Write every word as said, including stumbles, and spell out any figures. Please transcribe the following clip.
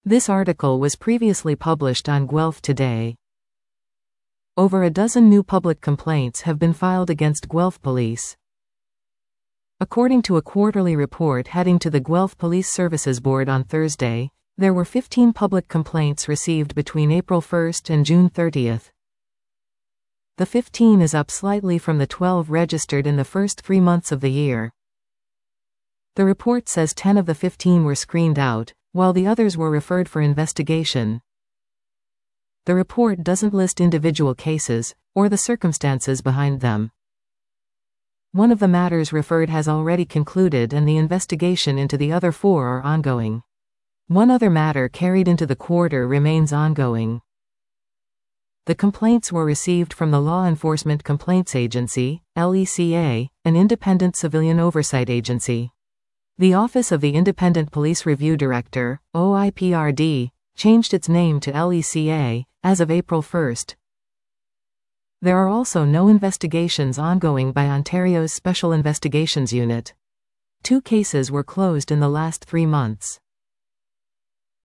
This article was previously published on Guelph Today. Over a dozen new public complaints have been filed against Guelph Police. According to a quarterly report heading to the Guelph Police Services Board on Thursday, there were fifteen public complaints received between April first and June thirtieth. The fifteen is up slightly from the twelve registered in the first three months of the year. The report says ten of the fifteen were screened out, while the others were referred for investigation. The report doesn't list individual cases, or the circumstances behind them. One of the matters referred has already concluded and the investigation into the other four are ongoing. One other matter carried into the quarter remains ongoing. The complaints were received from the Law Enforcement Complaints Agency, L E C A, an independent civilian oversight agency. The Office of the Independent Police Review Director, O I P R D, changed its name to L E C A, as of April first. There are also no investigations ongoing by Ontario's Special Investigations Unit. Two cases were closed in the last three months.